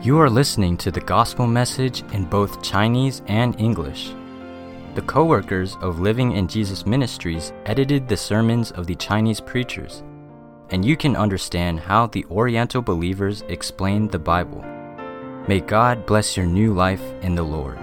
You are listening to the gospel message in both Chinese and English. The co-workers of Living in Jesus Ministries edited the sermons of the Chinese preachers, and you can understand how the Oriental believers explain the Bible. May God bless your new life in the Lord.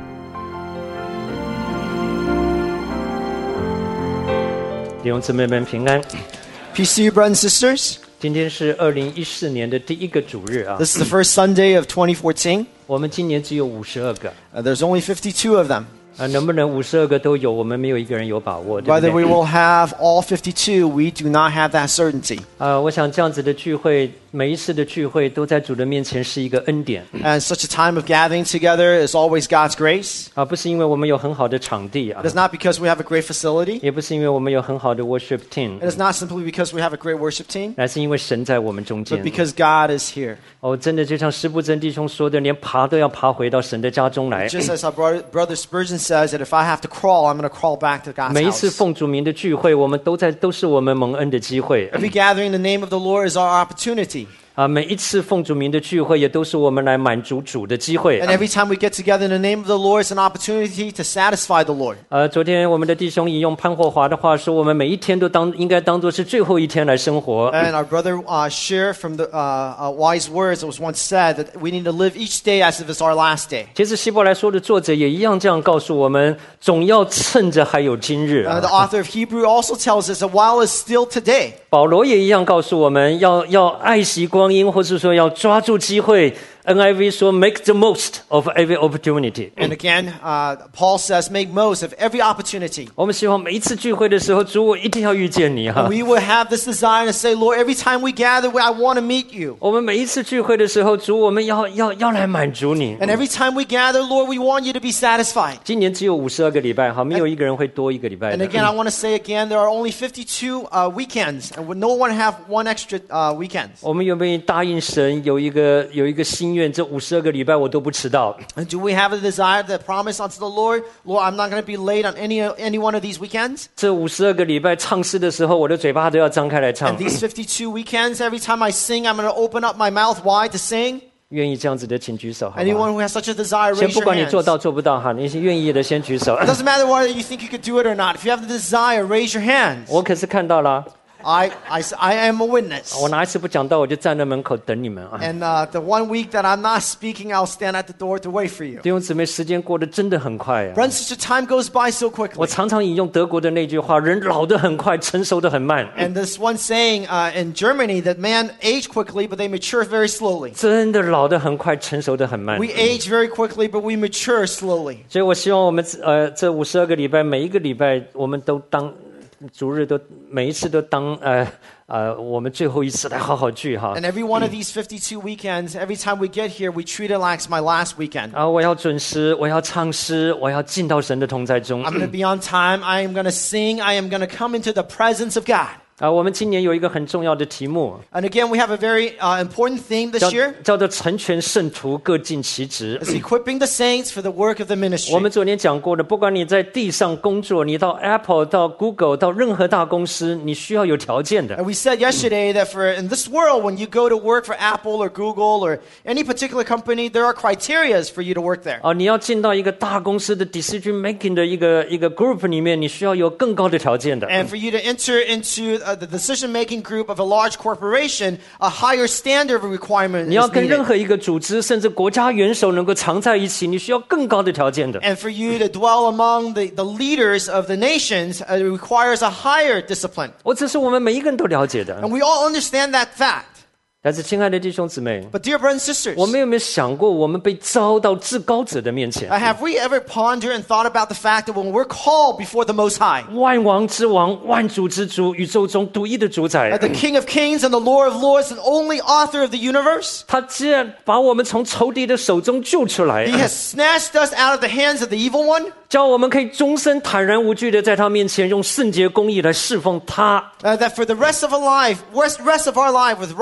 弟兄姊妹们平安。 Peace to you, brothers and sisters. 今天是2014年的第一个主日啊。 This is the first Sunday of 2014. 我们今年只有52个。 There's only 52 of them. 能不能52个都有，我们没有一个人有把握，对不 Whether we 对？ will have all 52, we do not have that certainty. 我想这样子的聚会，每一次的聚会都在主的面前是一个恩典 And such a time of gathering together is always God's grace. 不是因为我们有很好的场地 It is not because we have a great facility. 也不是因为我们有很好的 worship team， It is not simply because we have a great worship team, 乃是因为神在我们中 but 间。 because God is here. 真的就像施布真弟兄说的，连爬都要爬回到神的家中来。 Just as our brother Spurgeon says that if I have to crawl, I'm going to crawl back to God's 每一次 house. 奉主名的聚会，我们都是我们蒙恩的机会。 Every gathering in the name of the Lord is our opportunity. 每一次奉主名的聚会，也都是我们来满足主的机会。 And every time we get together in the name of the Lord, it's an opportunity to satisfy the Lord. 昨天我们的弟兄引用潘霍华的话说，我们每一天都应该当作是最后一天来生活。 And our brother shared from the wise words that was once said that we need to live each day as if it's our last day. 其实希伯来书的作者也一样这样告诉我们，总要趁着还有今日。 The author of Hebrew also tells us that while it's still today. 保罗也一样告诉我们要爱惜光阴，或是说要抓住机会。NIV 说 make the most of every opportunity。 And again, Paul says make most of every opportunity. 我们希望每一次聚会的时候，主我一定要遇见你哈。 We will have this desire to say, Lord, every time we gather, I want to meet you. 我们每一次聚会的时候，主我们要来满足你。 And every time we gather, Lord, we want you to be satisfied. 今年只有52个礼拜，哈，没有一个人会多一个礼拜 And 的。 again, I want to say again, there are only 52 weekends, and no one have one extra weekend. 我们有没有答应神有一个心愿？这52个礼拜我都不迟到。 And do we have a desire, the promise unto the Lord, Lord, I'm not going to be late on any one of these weekends? 这52个礼拜唱诗的时候，我的嘴巴都要张开来唱 And。these 52 weekends, every time I sing, I'm going to open up my mouth wide to sing. 愿意这样子的，请举手，好不 Anyone 好？ who has such a desire, 先 raise 不 your 管你做 hands. 到做不到哈，那些愿意的先举手。 It doesn't matter whether you think you could do it or not. If you have the desire, raise your hands. 我可是看到了， I am a witness. 我哪一次不讲到，我就站在门口等你们啊。 And the 1 week that I'm not speaking, I'll stand at the door to wait for you. 弟兄姊妹，时间过得真的很快啊！ Friends, such a time goes by so 我 quickly. 常常引用德国的那句话：人老得很快，成熟得很慢。 And this one saying in Germany that man age quickly, but they mature very slowly. 真的老得很快，成熟得很慢。 We age very quickly, but we mature slowly. 所以我希望我们这52个礼拜，每一个礼拜我们都当主日，都每一次都当我们最后一次来好好聚哈。 And every one of these 52 weekends, every time we get here, we treat it like it's my last weekend. 我要准时，我要唱诗，我要进到神的同在中。 I'm going to be on time. I am going to sing. I am going to come into the presence of God. 我们今年有一个很重要的题目， And again, we have a very important theme this year. 叫做成全圣徒，各尽其职。 It's equipping the saints for the work of the 我 ministry. 们昨天讲过的，不管你在地上工作，你到 Apple、到 Google、到任何大公司，你需要有条件的。 And we said yesterday that in this world, when you go to work for Apple or Google or any particular company, there are criteria for you to work there. 你要进到一个大公司的 decision making 的一个 group 里面，你需要有更高的条件的。 And for you to enter into the decision-making group of a large corporation, a higher standard of requirement 你要 is 跟任 needed. 何一个组织，甚至国家元首能够常在一起，你需要更高的条件的。 And for you to dwell among the leaders of the nations, it requires a higher discipline. 这是我们每一个人都了解的。 And we all understand that fact. 但是，亲爱的弟兄姊妹， But dear brothers and sisters, 我们有没有想过，我们被招到至高者的面前？ have we ever pondered and thought about the fact that when we're called before the Most High, 万王之王，万主之主，宇宙中独一的主宰， the King of Kings and the Lord of Lords, and only author of the universe, 他既然把我们从仇敌的手中救出来， He has snatched us out of the hands of the evil one, 叫我们可以终身坦然无惧的在他面前用圣洁公义来侍奉他。 that for the rest of our life, with righteousness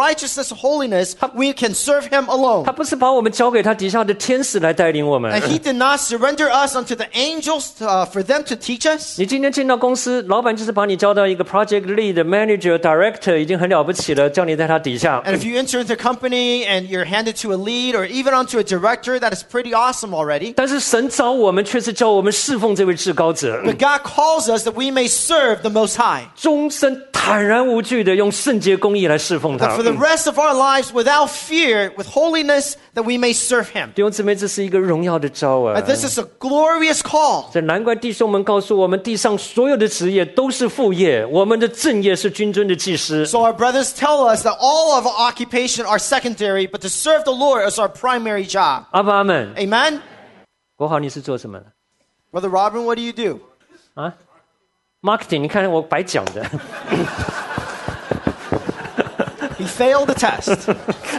us holiness, we can serve him 他 alone. 不是把我们交给他底下的天使来带领我们。 And he did not surrender us unto the angels for them to teach us. 你今天进到公司，老板就是把你交到一个 project lead, manager, director， 已经很了不起了，叫你在他底下。 And if you enter into a company and you're handed to a lead or even onto a director, that is pretty awesome already. 但是神召我们，却是叫我们侍奉这位至高者， But God calls us that we may serve the Most High. 终身坦然无惧的用圣洁公义来侍奉 That 他 for。the rest of our lives, without fear, with holiness, that we may serve him. 弟兄姊妹，这是一个荣耀的召啊！ And this is a glorious call. 这难怪弟兄们告诉我们，地上所有的职业都是副业，我们的正业是君尊的祭司。 So our brothers tell us that all of our occupation are secondary, but to serve the Lord is our primary job. 阿爸阿们， Amen? 国豪你是做什么的 Brother Robin, what do you do? 啊 ？marketing， 你看我白讲的。 He failed the test.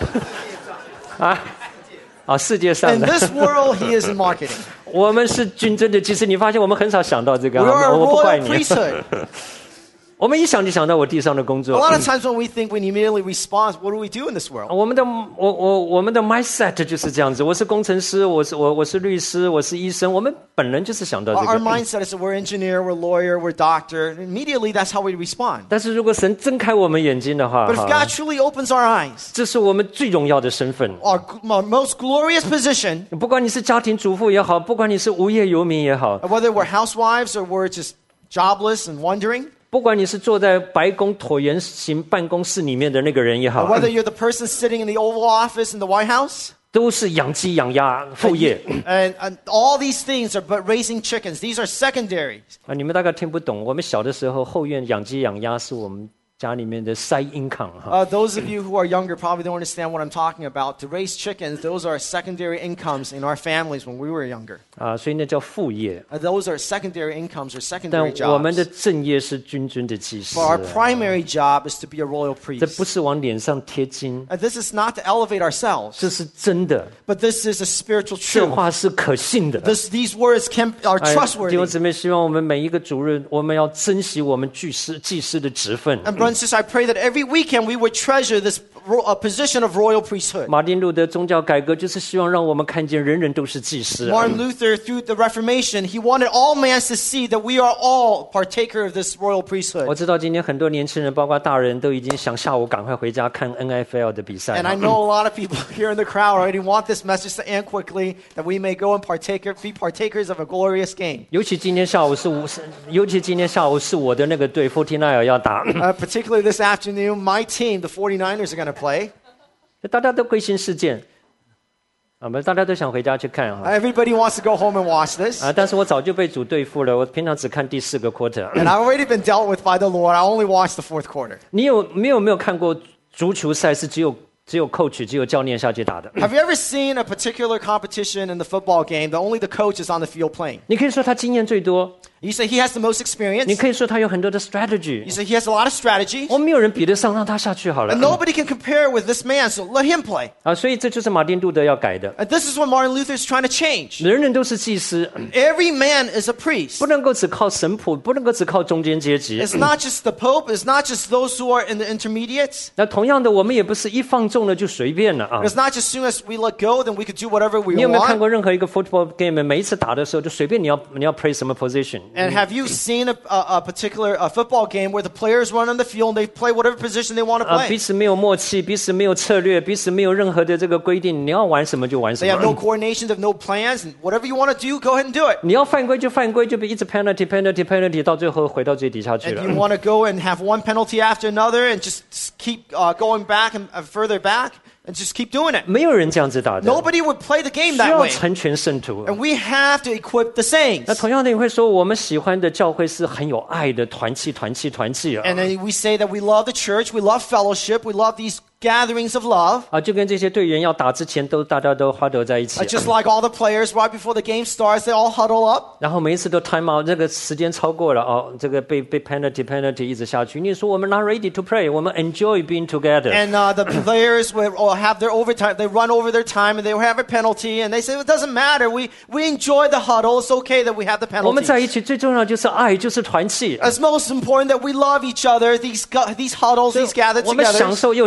世界上 In 的， this world, he is in marketing. 我们是君尊的祭司。你发现我们很少想到这个 We are a 我不怪 royal 你。 priesthood. 我们一想就想到我地上的工 A 作。 lot of times when we think we immediately respond, what do we do in this world? 我们的 mindset 就是这样子。我是工程师，我是律师，我是医生。我们本人就是想到这 Our 个。 mindset is that we're engineer, we're lawyer, we're doctor. Immediately, that's how we respond. 但是如果神睁开我们眼睛的话， But if God truly opens our eyes, 这是我们最荣耀的身份。 our most glorious position, 不管你是家庭主妇也好，不管你是无业游民也好， whether we're housewives or we're just jobless and wondering, 不管你是坐在白宫椭圆形办公室里面的那个人也 or 好， whether you're the person sitting in the Oval Office in the White House, 都是养鸡养鸭副业 and all these things are but raising chickens. These are secondary. 啊！你们大概听不懂。我们小的时候后院养鸡养鸭是我们家里面的 side income 哈。 Those of you who are younger probably don't understand what I'm talking about. To raise chickens, those are secondary incomes in our families when we were younger. 啊，所以那叫副业。 Those are secondary incomes or 但 secondary 我们 jobs. 的正业是君尊的祭司 But our primary job is to be a royal 这 priest. 不是往脸上贴金， This is not to elevate ourselves, 这是真的， but this is a spiritual 这 truth. 话是可信的。 These words are 哎弟兄 trustworthy. 姊妹，希望我们每一个主日，我们要珍惜我们祭司的职分。 And brothers and sisters, I pray that every weekend we would treasure this position of royal priesthood. 马丁路德宗教改革就是希望让我们看见人人都是祭司。 Martin Luther, through the Reformation, he wanted all man to see that we are all partaker of this royal 我 priesthood. 知道今天很多年轻人，包括大人都已经想下午赶快回家看 NFL 的比赛 And。I know a lot of people here in the crowd already want this message to end quickly, that we may go and be partakers of a glorious game. 尤其今天下午是我的那个队 49 要打， Particularly this afternoon, my team, the 49ers, are going to play. 大家都归心似箭，大家都想回家去看哈。 Everybody wants to go home and watch this. 但是我早就被主对付了，我平常只看第4个 quarter。 And I've already been dealt with by the Lord. I only watched the fourth quarter. 你有没有看过足球赛是只有 coach 只有教练下去打的？ Have you ever seen a particular competition in the football game that only the coach is on the field playing? 你可以说他经验最多， You say he has the most 你 experience. 可以说他有很多的 strategy。 You say he has a lot of strategy. 我们没有人比得上，让他下去好了 And。nobody can compare with this man, so let him play. 所以这就是马丁路德要改的， And this is what Martin Luther is trying to change. 人人都是祭司， Every man is a priest. 不能够只靠神仆，不能够只靠中间阶级。 It's not just the Pope. It's not just those who are in the intermediates. 那同样的，我们也不是一放纵了就随便了啊。 It's not just as soon as we let go, then we could do whatever we 你有没有看 want. 过任何一个 football game？ 每一次打的时候，就随便你要 play 什么 position。 And have you seen a particular football game where the players run on the field and they play whatever position they want to 彼 play? 此没有默契，彼此没有策略，彼此没有任何的这个规定，你要玩什么就玩什 They have no 么。 coordination, they have no plans, and whatever you want to do, go ahead and do it. 你要犯规就犯规，就一直 penalty， 到最后回到最底下去 And 了 you。want to go and have one penalty after another and just keep going back and further back and just keep doing it. 没有人这样子打的， Nobody would play the game 需 that 要 way. 成全圣徒。 And we have to equip the 那 saints. 同样的，你会说我们喜欢的教会是很有爱的团契啊。 And then we say that we love the church, we love fellowship, we love these gatherings of love. 就跟这些队员要打之前大家都huddle在一起， Just like all the players, right before the game starts, they all huddle up. 然后每一次都 time out， 这个时间超过了这个被 penalty 一直下去。你说我们 not ready to pray， 我们 enjoy being together。 And the players will have their overtime. They run over their time and they will have a penalty. And they say, it doesn't matter. We enjoy the huddle. It's okay that we have the 我们 penalty. 在一起最重要就是爱，就是团契。 It's most important that we love each other, these huddles, these gathered 我们享 together. 受又享受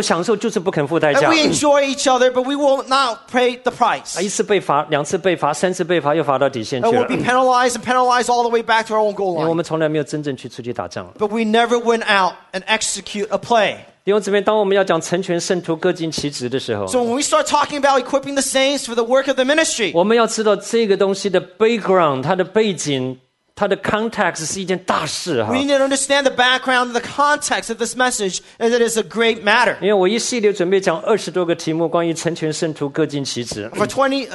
就是不肯付代 And 价。 we enjoy each other, but we will not pay the price. 一次被罚，2次被罚，3次被罚，又罚到底线 And 去 we'll 了。 be penalized and penalized all the way back to our own goal 因为我 line. 们从来没有真正去出去打仗。 But we never went out and execute a play. 弟兄姊妹，当我们要讲成全圣徒各尽其职的时候， So when we start talking about equipping the saints for the work of the ministry, 我们要知道这个东西的 background， 它的背景，它的 context 是一件大事哈 we。need to understand the background and the context of this message, and it is a great matter. 因为我一系列准备讲20多个题目，关于成全圣徒各尽其职。 For 20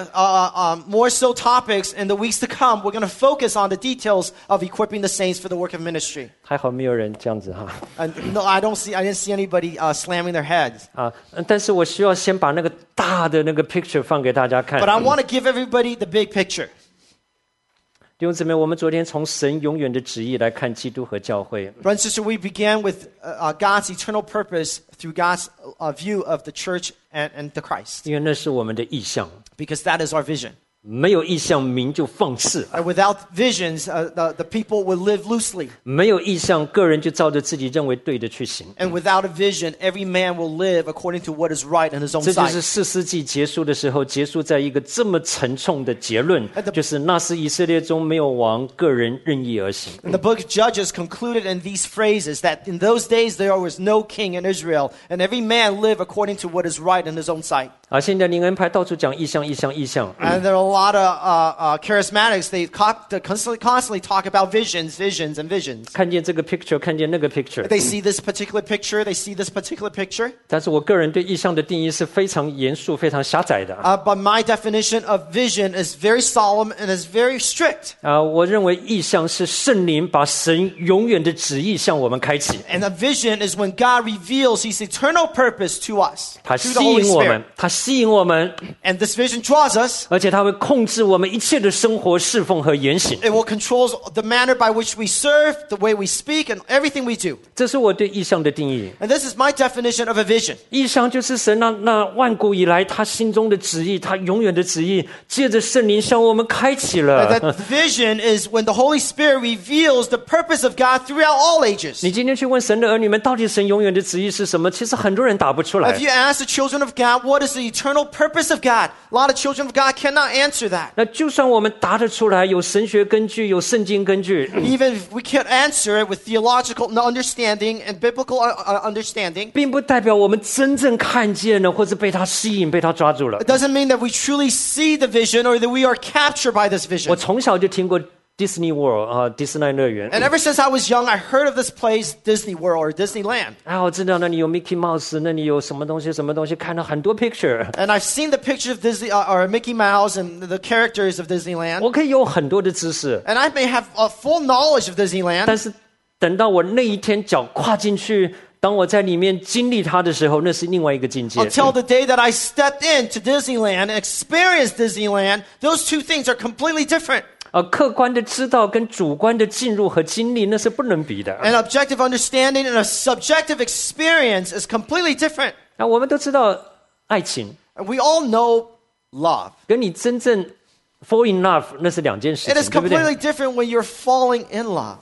more so topics in the weeks to come, we're going to focus on the details of equipping the saints for the work of ministry. 还好没有人这样子哈 And no, I didn't see anybody slamming their heads. 啊！但是我需要先把那个大的那个 picture 放给大家看。 But I want to give everybody the big picture. 弟兄姊妹，我们昨天从神永远的旨意来看基督和教会。 Brother and sister, we began with God's eternal purpose through God's view of the church and the Christ, 因为那是我们的意向， because that is our vision. 没有意向，民就放肆； Without visions, the people would live loosely. 没有意向，个人就照着自己认为对的去行。 And without a vision, every man will live according to what is right in his own 这就 sight. 是4世纪结束的时候，结束在一个这么沉重的结论，就是那时以色列中没有王，个人任意而行。 And the book of Judges concluded in these phrases that in those days there was no king in Israel, and every man lived according to what is right in his own sight. 而现在灵恩派到处讲意向，意向，意向。 And there are a lot of charismatics, they constantly talk about visions, visions, and visions. 看见这个 picture， 看见那个 picture。 They see this particular picture, they see this particular picture. 但是我个人对意向的定义是非常严肃、非常狭窄的。 But my definition of vision is very solemn and is very strict. 我认为意向是圣灵把神永远的旨意向我们开启， And a vision is when God reveals his eternal purpose to us 它 through 吸 the Holy 引我 Spirit. 们，它吸引我们， And this vision draws us. 而且它会控制我们一切的生活、侍奉和言行。 It will control the manner by which we serve, the way we speak, and everything we do. 这是我对意向的定义。 And this is my definition of a vision. 意向就是神那万古以来他心中的旨意，他永远的旨意，借着圣灵向我们开启 And 了。 that vision is when the Holy Spirit reveals the purpose of God throughout all ages. 你今天去问神的儿女们，到底神永远的旨意是什么？其实很多人答不出来 If。you ask the children of God, what is the eternal purpose of God? A lot of children of God cannot answer that. 那就算我们答得出来，有神学根据，有圣经根据， Even if we can't answer it with theological understanding and biblical understanding, 并不代表我们真正看见了，或者被他吸引、被他抓住了 it。doesn't mean that we truly see the vision or that we are captured by this 我 vision. 从小就听过 Disney World 啊，迪士尼乐园。 And ever since I was young, I heard of this place, Disney World or Disneyland. 啊，我知道那里有 Mickey Mouse， 那里有什么东西，什么东西，看了很多 picture。 And I've seen the picture of Disney or Mickey Mouse and the characters of Disneyland. 我可以有很多的知识， And I may have a full knowledge of Disneyland. 但是等到我那一天脚跨进去，当我在里面经历它的时候，那是另外一个境界。 Until the day that I stepped into Disneyland and experienced Disneyland, those two things are completely different. 客观的知道跟主观的进入和经历，那是不能比的。 An objective understanding and a subjective experience is completely different. 那我们都知道，爱情 And we all know love. 跟你真正 fall in love 那是两件事 It is 情，对不对？ completely different when you're falling in love.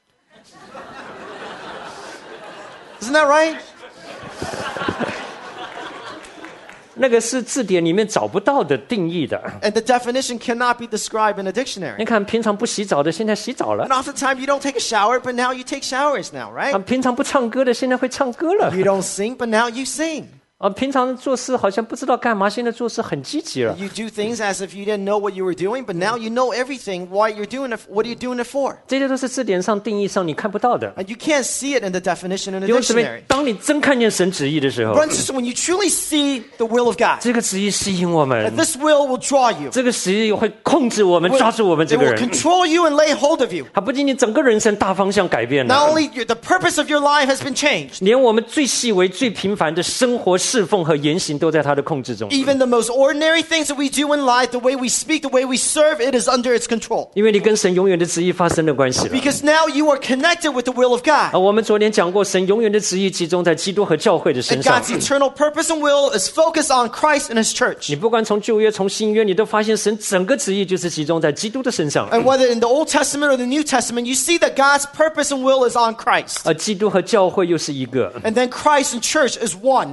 Isn't that right? 那个是字典里面找不到的定义的。 And the definition cannot be described in a dictionary. 你看，平常不洗澡的，现在洗澡了 And；oftentimes you don't take a shower, but now you take showers now, right? 平常不唱歌的，现在会唱歌了； You don't sing, but now you sing. 平常做事好像不知道干嘛，现在做事很积极了。 You do things as if you didn't know what you were doing, but now you know everything. Why you're doing it? What are you doing it for? 这些都是字典上定义上你看不到的。 And you can't see it in the definition in the 弟兄姊妹 dictionary. 当你真看见神旨意的时候， Brothers and sisters, when you truly see the will of God, 这个旨意吸引我们 and，this will draw you. 这个旨意会控制我们，抓住我们 It 这个 will 人。 control you and lay hold of you. 它不仅仅整个人生大方向改变 Not 了， only the purpose of your life has been changed, 连我们最细微、最平凡的生活、侍奉和言行都在他的控制中。 even the most ordinary things that we do in life, the way we speak, the way we serve, it is under its control. 因为你跟神永远的旨意发生了关系了。 Because now you are connected with the will of God. 我们昨天讲过，神永远的旨意集中在基督和教会的身 And 上。 God's eternal purpose and will is focused on Christ and His church. 你不管从旧约、从新约，你都发现神整个旨意就是集中在基督的身上。 And whether in the Old Testament or the New Testament, you see that God's purpose and will is on Christ. 而基督和教会又是一个。 And then Christ and church is one.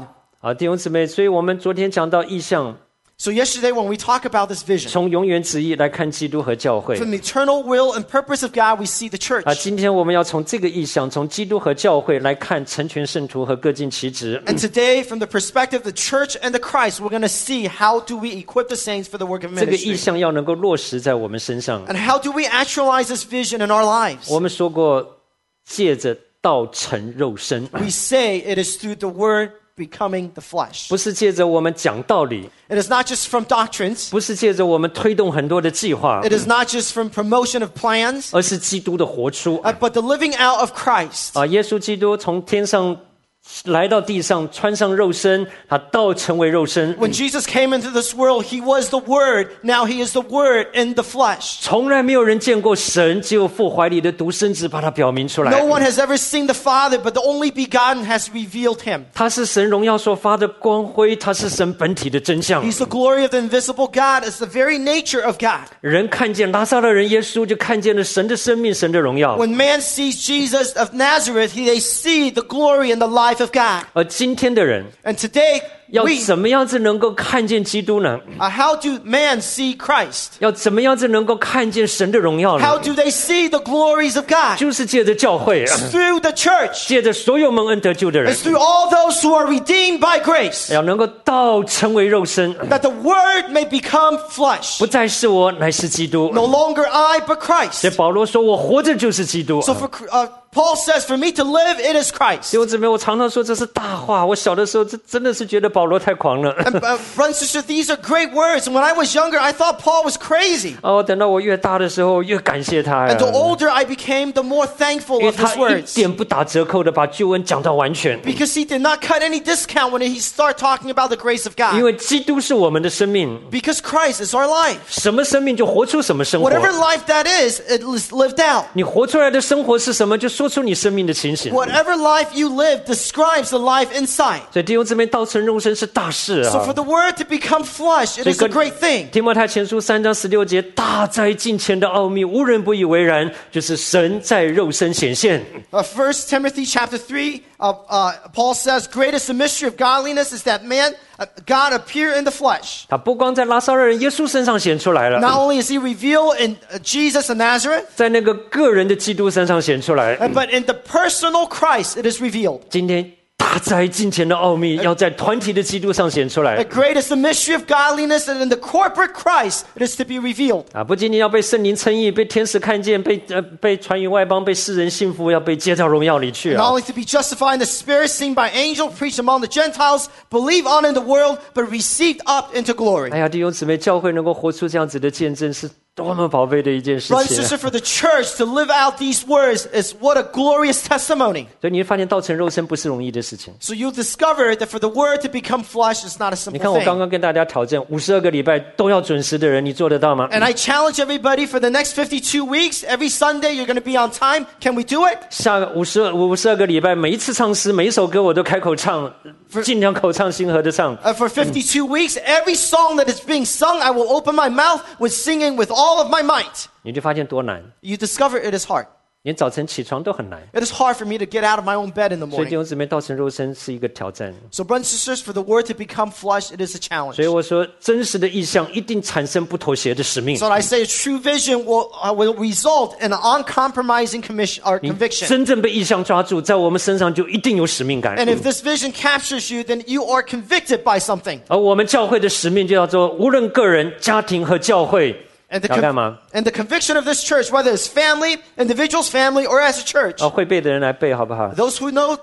好，弟兄姊妹，所以我们昨天讲到意象， So yesterday when we talk about this vision, 从永远旨意来看基督和教会。 from the eternal will and purpose of God, we see the church. 今天我们要从这个意象，从基督和教会来看成全圣徒和各尽其职。 And today, from the perspective of the church and the Christ, we're going to see how do we equip the saints for the work of 这个意 ministry. 象要能够落实在我们身上。 And how do we actualize this vision in our lives? 我们说过，借着道成肉身， We say it is through the word becoming the flesh. 不是借着我们讲道理， It is not just from doctrines. 不是借着我们推动很多的计划， It is not just from promotion of plans, 而是基督的活出。 but the living out of Christ. 耶稣基督从天上来到地上，穿上肉身，他道成为肉身。 When Jesus came into this world, he was the Word. Now he is the Word in the flesh. 从来没有人见过神，只有父怀里的独生子把他表明出来。 No one has ever seen the Father, but the only begotten has revealed him. 他是神荣耀所发的光辉，他是神本体的真相。 He's the glory of the invisible God. It's the very nature of God. 人看见拉撒勒人耶稣，就看见了神的生命，神的荣耀。 When man sees Jesus of Nazareth, they see the glory and the life of God. 而今天的人 And today, 要 we, 怎么样子能够看见基督呢？ how do man see Christ? 要怎么样子能够看见神的荣耀 How 呢？ do they see the glories of God? 就是借着教会， Through the church. 借着所有蒙恩得救的人 It's，through all those who are redeemed by grace. 要能够道成为肉身， That the Word may become flesh. 不再是我，乃是基督。 No longer I, but 所以 Christ. 保罗说：“我活着就是基督。” So for Paul says, for me to live, it is Christ. 弟兄姊妹，我常常说这是大话。我小的时候，真的是觉得保罗太狂了。 And brothers and sisters, these are great words. And when I was younger, I thought Paul was crazy. 等到我越大的时候，越感谢他 And the older I became, the more thankful 因为 of 他 his 一 words. 点不打折扣的把救恩讲到完全。 Because he did not cut any discount when he started talking about the grace of 因 God. 为基督是我们的生命， Because Christ is our life. 什么生命就活出什么生活。 Whatever life that is, it is lived out. 你活出来的生活是什么，就说出你生命的情形。 Whatever life you live describes the life inside. 所以弟兄姊妹，道成肉身是大事 So 啊 for！the word to become flesh, it is a great thing. 提摩太前书3章16节，大在近前的奥秘，无人不以为然，就是神在肉身显现。 1 Timothy chapter 3, Paul says, greatest the mystery of godliness is that God appear in the flesh. 他不光在拉撒勒人耶稣身上显出来 Not 了， only is he revealed in Jesus of Nazareth, 在那个个人的基督身上显出来。 but in the personal Christ, it is revealed. 今天大在近前的奥秘，要在团体的基督上显出来 The greatest the mystery of godliness, and in the corporate Christ, it is to be revealed. 啊！不仅仅要被圣灵称义，被天使看见，被传于外邦，被世人信服，要被接到荣耀里去 Not 啊！ only to be justified in the Spirit, seen by angels, preached among the Gentiles, believe on in the world, but received up into glory. 哎呀，弟兄姊妹，教会能够活出这样子的见证，是多么宝贝的一件事 Brothers and 情 sisters, for the church to live out these words is what a glorious testimony. 所以你会发现，道成肉身不是容易的事情。 So you'll discover that for the word to become flesh is not a 你 simple 看，我刚 thing. 刚跟大家挑战52个礼拜都要准时的人，你做得到吗？ And I challenge everybody for the next 52 weeks, every Sunday you're going to be on time. Can we do it? 下个52个礼拜，每一次唱诗，每一首歌我都开口唱，尽量口唱心和的唱。 For 52 weeks, every song that is being sung, I will open my mouth with singing with all of my might. 你就发现多难， You discover it is hard. 连早晨起床都很难。 It is hard for me to get out of my own bed in the 所以弟 morning. 兄姊妹，道成肉身是一个挑战。 So brothers and sisters, for the word to become flesh, it is a challenge. 所以我说，真实的意象一定产生不妥协的使命。 So I say a true vision will result in an uncompromising conviction. 真正被意象抓住，在我们身上就一定有使命感。 And if this vision captures you, then you are convicted by something. 而我们教会的使命就叫做，无论个人、家庭和教会 And the, 要干嘛？ and the conviction of this church, whether it's family, individuals, family, or as a church, 会背的人来背好不好？ those who know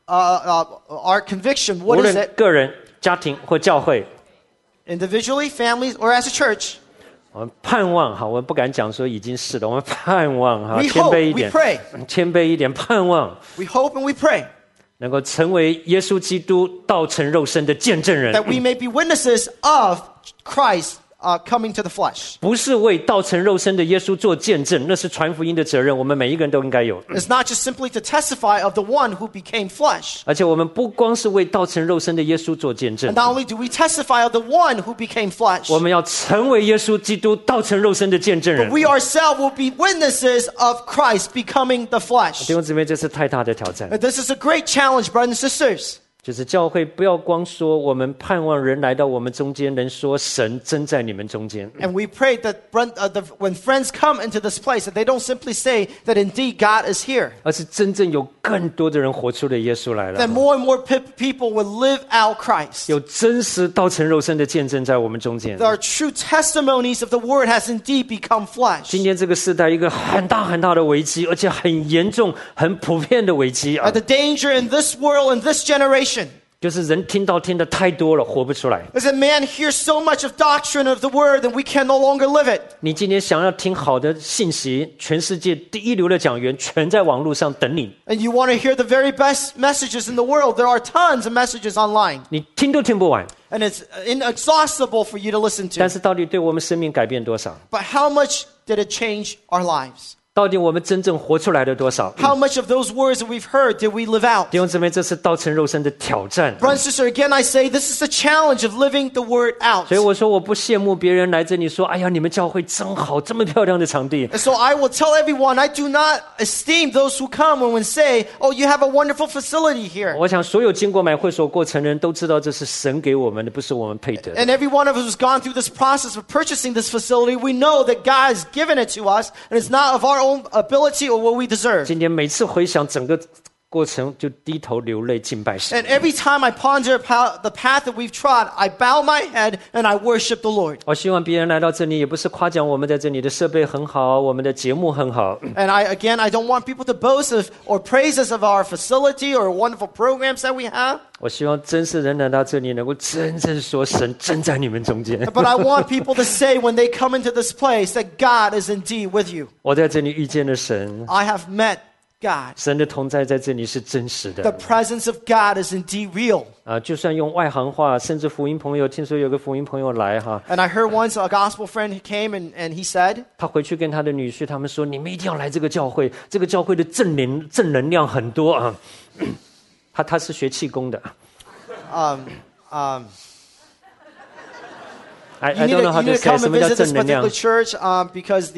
our conviction, 无 what is 论 it? 个人、家庭或教会， Individually, families, or as a church, 我们盼望哈，我不敢讲说已经是了，我们盼望哈， we 谦 hope, 卑一 we 点， pray, 谦卑一点，盼望 we hope and we pray 能够成为耶稣基督道成肉身的见证人， that we may be witnesses of Christ coming to the flesh. 不是为道成肉身的耶稣做见证，那是传福音的责任，我们每一个人都应该有。 It's not just simply to testify of the one who became flesh. 而且我们不光是为道成肉身的耶稣做见证 And，not only do we testify of the one who became flesh, 我们要成为耶稣基督道成肉身的见证人。 we ourselves will be witnesses of Christ becoming the 弟 flesh. 兄姊妹，这是太大的挑战。 And this is a great challenge, brothers and sisters. 就是教会不要光说我们盼望人来到我们中间，能说神真在你们中间。 And we pray that when friends come into this place, that they don't simply say that indeed God is here. 而是真正有更多的人活出了耶稣来了， That more and more people will live out Christ. 有真实道成肉身的见证在我们中间。 There are true testimonies of the word has indeed become flesh. 今天这个时代一个很大很大的危机，而且很严重、很普遍的危机啊， The danger in this world, in this generation, 就是人听得太多了，活不出来。 is that man hears so much of doctrine of the word that we can no longer live it. 你今天想要听好的信息，全世界第一流的讲员全在网络上等你， And you want to hear the very best messages in the world. There are tons of messages online. 你听都听不完。 And it's inexhaustible for you to listen 但 to. 是到底对我们生命改变多少？ But how much did it change our lives? 到底我们真正活出来了多少？ How much of those words that we've heard did we live out? 弟兄姊妹，这是道成肉身的挑战。 Brother and sister, again I say, this is the challenge of living the word out. 所以我说，我不羡慕别人来这里说：“哎呀，你们教会真好，这么漂亮的场地。” And so I will tell everyone, I do not esteem those who come and say, oh, you have a wonderful facility here. 我想，所有经过买会所过程人都知道，这是神给我们的，不是我们配得的。 And every one of us who's gone through this process of purchasing this facility, we know that God has given it to us, and it's not of our own ability or what we deserve. 今天每次回想整个过程，就低头流泪敬拜神。 And every time I ponder the path that we've trod, I bow my head and I worship the Lord. 我希望别人来到这里，也不是夸奖我们在这里的设备很好，我们的节目很好。 And I don't want people to boast of or praise us of our facility or wonderful programs that we have. 我希望真是人来到这里，能够真正说神真在你们中间。 But I want people to say when they come into this place that God is indeed with you. 我在这里遇见了神， I have met God. 神的同在在这里是真实 The 的。 presence of God is indeed real. 就算用外行话，甚至福音朋友，听说有个福音朋友来哈， And I heard once a gospel friend who came and he said, 他回去跟他的女婿他们说：“你们一定要来这个教会，这个教会的正能量很多啊。”他是学气功的。I don't know how to say 什么叫正能量。 church because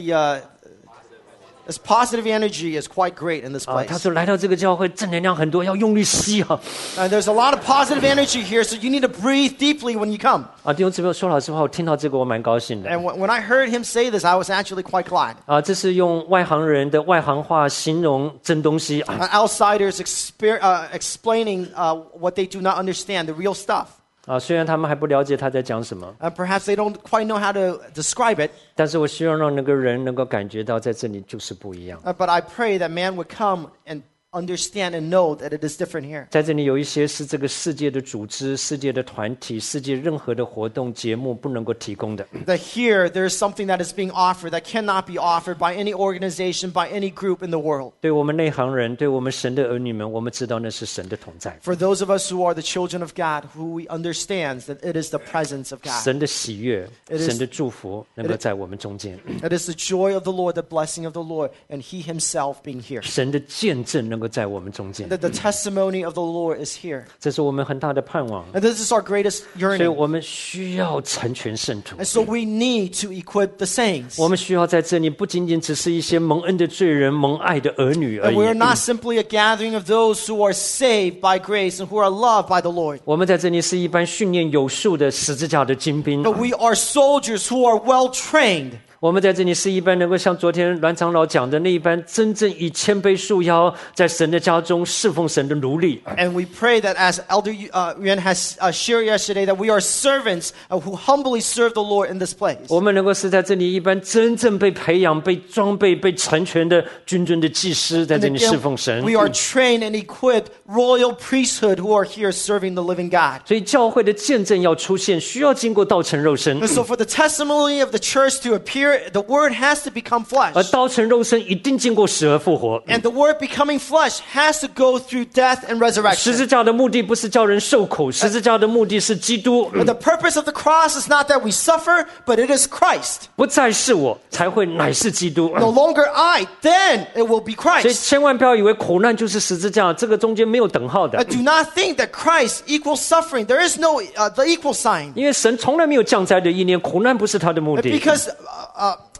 this positive energy is quite great in this 他 place. 说来到这个教会正能量很多，要用力吸啊。 And there's a lot of positive energy here, so you need to breathe deeply when you come. 弟兄姊妹，说老实话，我听到这个我蛮高兴的。 And when I heard him say this, I was actually quite glad. 这是用外行人的外行话形容真东西。 Outsiders explaining what they do not understand, the real stuff. 虽然他们还不了解他在讲什么， Perhaps they don't quite know how to describe it. 但是我希望让那个人能够感觉到，在这里就是不一样。 But I pray that man would come and understand and know that it is different here. 在这里有一些是这个世界的组织、世界的团体、世界任何的活动节目不能够提供的。 That here there is something that is being offered that cannot be offered by any organization, by any group in the world. 对我们内行人，对我们神的儿女们，我们知道那是神的同在， For those of us who are the children of God, who we understand that it is the presence of God. 神的喜悦、 is- 神的祝福能够在我们中间， It is the joy of the Lord, the blessing of the Lord, and He Himself being here. 神的见证能够在我们中间， That the testimony of the Lord is here. 这是我们很大的盼望。 And this is our greatest 所以 yearning. 我们需要成全圣徒， And so we need to equip the saints. 我们需要在这里不仅仅只是一些蒙恩的罪人、蒙爱的儿女而 And we are 已。 not simply a gathering of those who are saved by grace and who are loved by the Lord. 我们在这里是一般训练有素的十字架的精兵， But we are soldiers who are well trained. 我们在这里是一般能够像昨天栾长老讲的那一般，真正以谦卑束腰，在神的家中侍奉神的奴隶。 And we pray that as Elder Yuan has shared yesterday, that we are servants who humbly serve the Lord in this place. 我们能够是在这里一般真正被培养、被装备、被成全的君尊的祭司，在 And 这里侍 again, 奉神。 we are trained and equipped royal priesthood who are here serving the living God. 所以教会的见证要出现，需要经过道成肉身。 And so for the testimony of the church to appear, the word has to become 而 flesh. 道成肉身一定经过死而复活。 And the word becoming flesh has to go through death and 十 resurrection. 字架的目的不是叫人受苦，十字架的目的是基督。 But the purpose of the cross is not that we suffer, but it is Christ. 不再是我，才会乃是基督。 No longer I, then it will be 所以 Christ. 千万不要以为苦难就是十字架，这个中间没有等号的。 Do not think that Christ equals suffering. There is no the equal sign. 因为神从来没有降灾的意念，苦难不是他的目的。 Because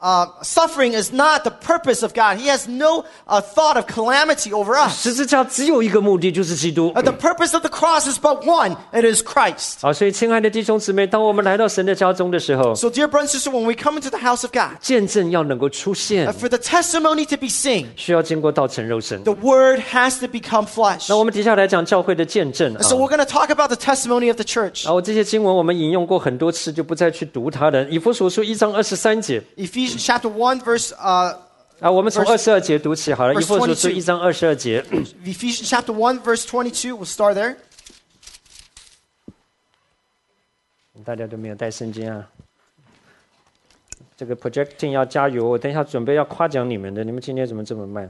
suffering is not the purpose of God. He has no thought of calamity over us. 十字架只有一个目的，就是基督。 The purpose of the cross is but one. It is Christ. 好，所以亲爱的弟兄姊妹，当我们来到神的家中的时候， So dear brothers and sisters, when we come into the house of God, 见证要能够出现， for the testimony to be seen, 需要经过道成肉身。 the word has to become flesh. 那我们接下来讲教会的见证。 So we're going to talk about the testimony of the church. 这些经文我们引用过很多次，就不再去读它了。以弗所书1章23节。 Ephesians chapter 1 verse 我们从22节读起好了。以弗所书1章22节。 Ephesians chapter 1 verse 22. We'll start there. 大家都没有带圣经啊？这个 projecting 要加油，我等一下准备要夸奖你们的。你们今天怎么这么慢？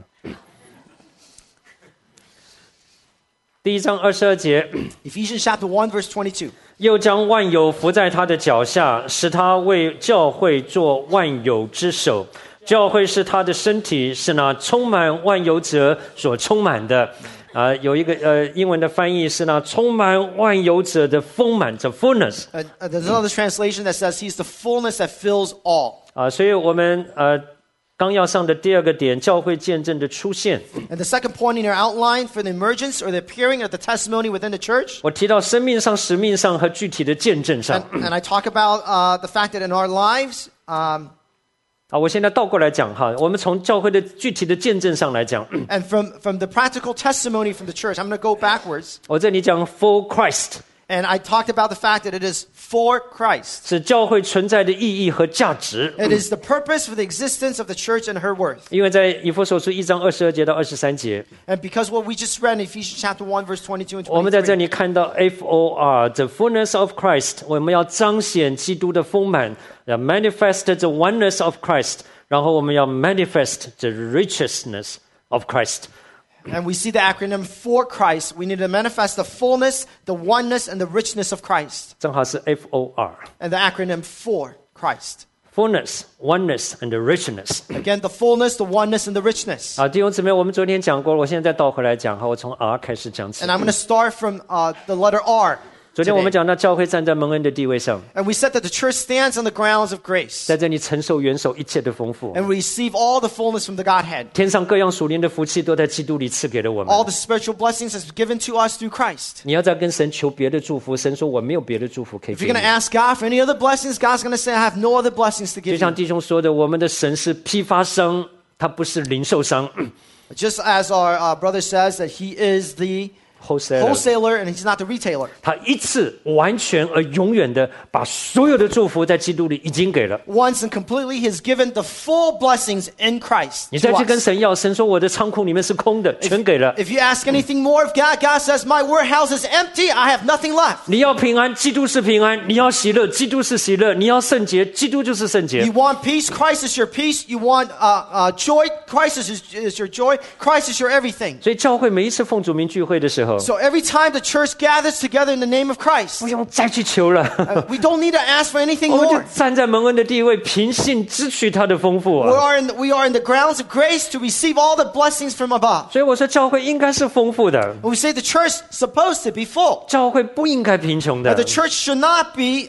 第1章22节。 Ephesians chapter 1 verse 22. 又将万有伏在他的脚下，使他为教会做万有之首。教会是他的身体，是那充满万有者所充满的。有一个英文的翻译是那充满万有者的丰满，这 fullness。 There's another translation that says he's the fullness that fills all. 所以我们纲要上的第二个点，教会见证的出现。 And the second point in your outline for the emergence or the appearing of the testimony within the church. 我提到生命上、使命上和具体的见证上。 And I talk about the fact that in our lives. 我现在倒过来讲哈，我们从教会的具体的见证上来讲。 And from the practical testimony from the church, I'm going to go backwards. 我这里讲 for Christ。 And I talked about the fact that it is for Christ. 是教会存在的意义和价值。 It is the purpose for the existence of the church and her worth. 因为在以弗所书1章22节到23节， And because what we just read in Ephesians chapter 1 verse 22 and 23. 我们在这里看到 FOR the fullness of Christ， 我们要彰显基督的丰满，要 manifest the oneness of Christ， 然后我们要 manifest the richness of Christ。 And we see the acronym for Christ. We need to manifest the fullness, the oneness, and the richness of Christ. 正好是 FOR And the acronym for Christ. fullness, oneness and the richness。 Again, the fullness, the oneness, and the richness. 弟兄姊妹，我们昨天讲过了，我现在再倒回来讲，我从 R 开始讲起。 And I'm going to start from the letter R. 昨天我们 today. 讲到教会站在蒙恩的地位上， And we said that the church stands on the grounds of grace 在这里承受元首一切的丰富。 and receive all the fullness from the Godhead. 天上各样属灵的福气都在基督里赐给了我们。 All the spiritual blessings that's given to us through Christ. 你要再跟神求别的祝福，神说我没有别的祝福可以 If 给 you're 你 going to。ask God for any other blessings, God's going to say, I have no other blessings to 就 give 像 you. 弟兄说的，我们的神是批发商，他不是零售商。 Just as our brother says that he is the wholesaler and he's not the retailer. 他一次完全而永远的把所有的祝福在基督里已经给了。 Once and completely, he's given the full blessings in Christ 你 to 再去跟 us. 神要，神说我的仓库里面是空的，全给了。 If you ask anything more of God, God says, my warehouse is empty. I have nothing left. 你要平安，基督是平安；你要喜乐，基督是喜乐；你要圣洁，基督就是圣洁 You。want peace, Christ is your peace. You want joy, Christ is your joy. Christ is your everything. 所以教会每一次奉主名聚会的时候， So every time the church gathers together in the name of Christ, 不用再去求了。 we don't need to ask for anything 我们就 more. 站在蒙恩的地位，凭信支取他的丰富 We 啊！ are in the grounds of grace to receive all the blessings from above. 所以我说，教会应该是丰富的， We say the church is supposed to be full. 教会不应该贫穷的 The。church should not be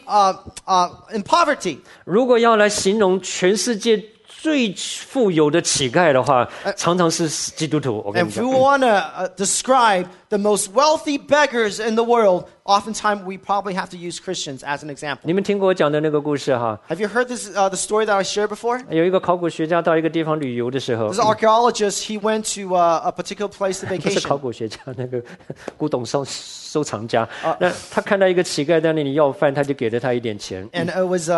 in poverty. 如果要来形容全世界最富有的乞丐的话，常常是基督徒。我跟 And 你 if 讲 we，want to describe the most wealthy beggars in the world, oftentimes we probably have to use Christians as an example. 你们听过我讲的那个故事哈？ Have you heard this the story that I shared before? 有一个考古学家到一个地方旅游的时候， This archaeologist, he went to a particular place to 不是考 vacation. 古学家，那个古董收藏家。那他看到一个乞丐在那里要饭，他就给了他一点钱。 And it was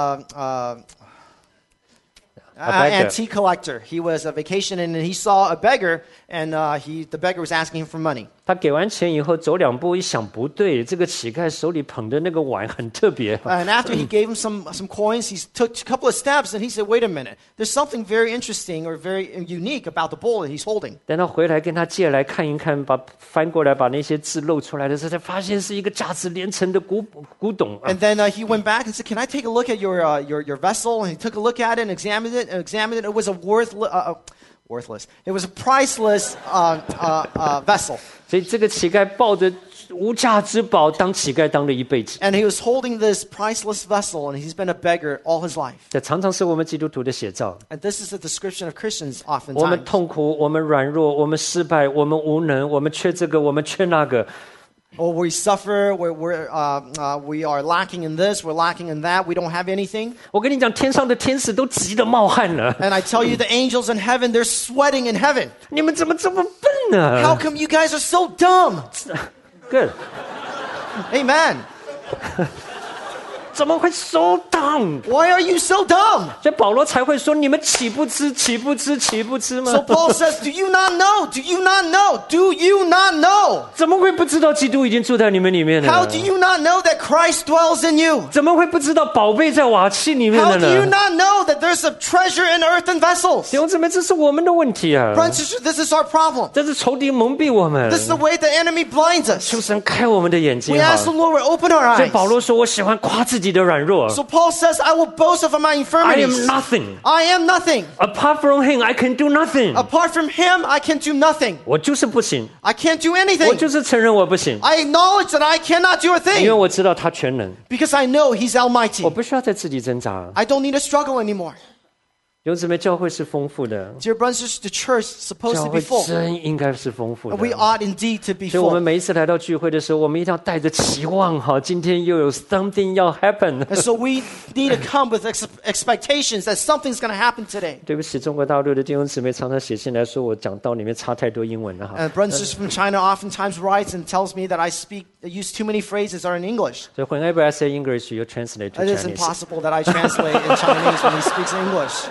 A beggar. antique collector. He was a vacation and he saw a beggar and the beggar was asking him for money. 他给完钱以后走两步，一想不对，这个乞丐手里捧的那个碗很特别。 And after he gave him some coins, he took a couple of steps and he said, wait a minute, there's something very interesting or very unique about the bowl that he's holding. 等他回来跟他借来看一看，翻过来把那些字露出来的时候，才发现是一个价值连城的古董。 And then he went back and said, can I take a look at your vessel? And he took a look at it and examined it. It was a worthless. It was a priceless vessel. 所以这个乞丐抱着无价之宝当乞丐当了一辈子， And he was holding this priceless vessel, and he's been a beggar all his life. 这常常是我们基督徒的写照。 And this is the description of Christians 我们 oftentimes. 痛苦，我们软弱，我们失败，我们无能，我们缺这个，我们缺那个。 Or we suffer, we are lacking in this, we're lacking in that, we don't have anything. 我跟你讲，天上的天使都急得冒汗了。 And I tell you, the angels in heaven, they're sweating in heaven. 你们怎么这么笨呢 How come you guys are so dumb? ？Good， Amen. 怎么会 so dumb？ Why are you so dumb? 所以保罗才会说：你们岂不知，岂不知，岂不知吗 So Paul says, do you not know? Do you not know? Do you not know? 怎么会不知道基督已经住在你们里面 How 了 do you not know that Christ dwells in you? 怎么会不知道宝贝在瓦器里面 How 了 do you 呢？ not know that there's a treasure in earthen vessels? 弟兄姊妹，这是我们的问题啊！ Brothers and sisters, this is our problem. 这是仇敌蒙蔽我们。 This is the way the enemy blinds 求 us. 神开我们的眼睛 We 好 ask the Lord to open our 所以 eyes. 保罗说：“我喜欢夸自己的软弱。 So Paul says, I will boast of my I am infirmities. nothing. I am nothing. Apart from him, I can do nothing. Apart from him, I can do nothing. 我就是不行， I can't do 我 anything. 就是承认我不行， I acknowledge that I cannot do a 因为 thing 我知道他全能， because I know He's 我 Almighty. 不需要再自己挣扎。 I don't need to struggle anymore. 弟兄姊妹，教会是丰富的， Dear brothers and sisters, the church is supposed 教 to 会 be full. 真应该是丰富 And 的。 we ought indeed to be 所以，我们 full. 每一次来到聚会的时候，我们一定要带着期望，哈，今天又有 something 要 happen。 And so we need to come with expectations that something's going to happen today. 对不起，中国大陆的弟兄姊妹常常写信来说，我讲道里面插太多英文了哈。 And brothers and sisters from China oftentimes writes and tells me that I use too many phrases that are in English. 所以 whenever I say English, you translate to It is Chinese. impossible that I translate in Chinese when he speaks English.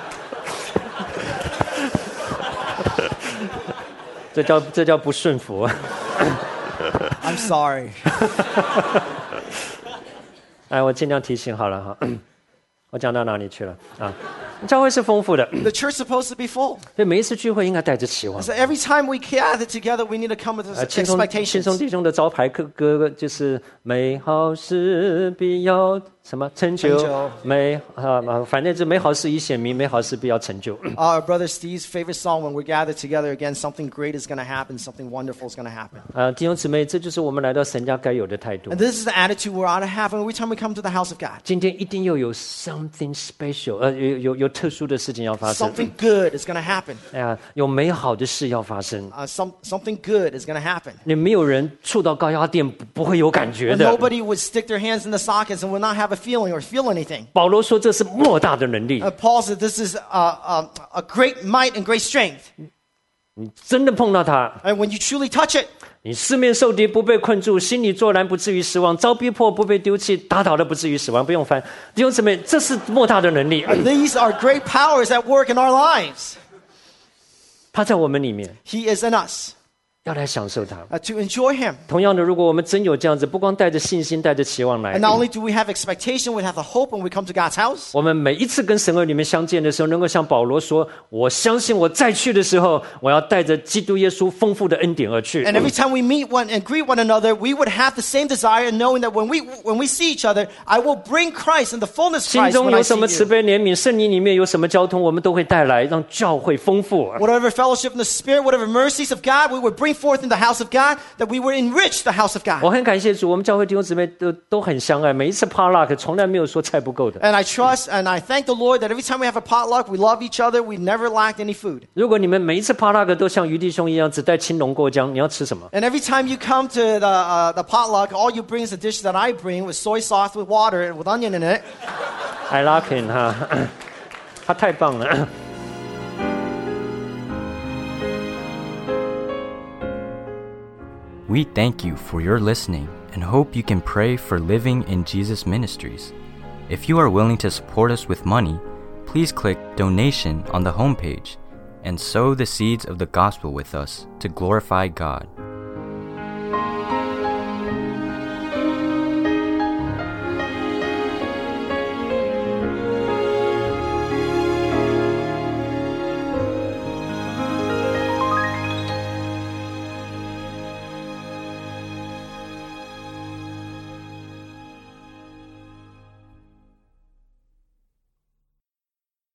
这叫不顺服。 I'm sorry. 哎，我尽量提醒好了哈。我讲到哪里去了啊？教会是丰富的， The church is supposed to be full. 所以每一次聚会应该带着期望。 So every time we gather together, we need to come with 轻松 expectations. 弟兄的招牌歌就是美好事必要什么成就成就， 反正就美好事已显明，美好事必要成就。 Our brother Steve's favorite song, when we gather together again, something great is going to happen, something wonderful is going to happen. 弟兄姊妹，这就是我们来到神家该有的态度 And。this is the attitude we ought to have every time we come to the house of God. 今天一定又有 something special，有特殊的事情要发生。 Something good is going to happen. 哎呀，有美好的事要发生。 Something good is going to happen. 你没有人触到高压电不会有感觉 And 的。 nobody would stick their hands in the sockets and would not have a feeling or feel anything. 保罗说这是莫大的能力， Paul said this is a great might and great strength. 你真的碰到它， And when you truly touch it, 你四面受敌不被困住，心里作难不至于死亡，遭逼迫不被丢弃，打倒了不至于死亡。不用翻，弟兄姊妹，这是莫大的能力， these are great powers at work in our lives. 他在我们里面， He is in us 要来享受它。 to enjoy Him. 同样的，如果我们真有这样子，不光带着信心、带着期望来 And，not only do we have expectation, we have the hope when we come to God's house. 我们每一次跟神儿女们相见的时候，能够像保罗说：“我相信我再去的时候，我要带着基督耶稣丰富的恩典而去。” And every time we meet one and greet one another, we would have the same desire, knowing that when we see each other, I will bring Christ and the fullness of 心 Christ 中 when I 有什 see 么慈 you. 悲怜悯，圣灵里面有什么交通，我们都会带来，让教会丰富。 Whatever fellowship in the Spirit, whatever mercies of God, we would bring forth in the house of God, that we would enrich the house of 我 God. 很感谢主，我们教会弟兄姊妹都很相爱，每一次 potluck 从来没有说菜不够的。 And I trust and I thank the Lord that every time we have a potluck, we love each other, we never lacked any food. 如果你们每一次 potluck 都像于弟兄一样，只带青龙过江，你要吃什么？ And every time you come to the potluck, all you bring is the dish that I bring with soy sauce, with water, and with onion in it. I like him 哈，他太棒了。 We thank you for your listening and hope you can pray for Living in Jesus Ministries. If you are willing to support us with money, please click Donation on the homepage and sow the seeds of the gospel with us to glorify God.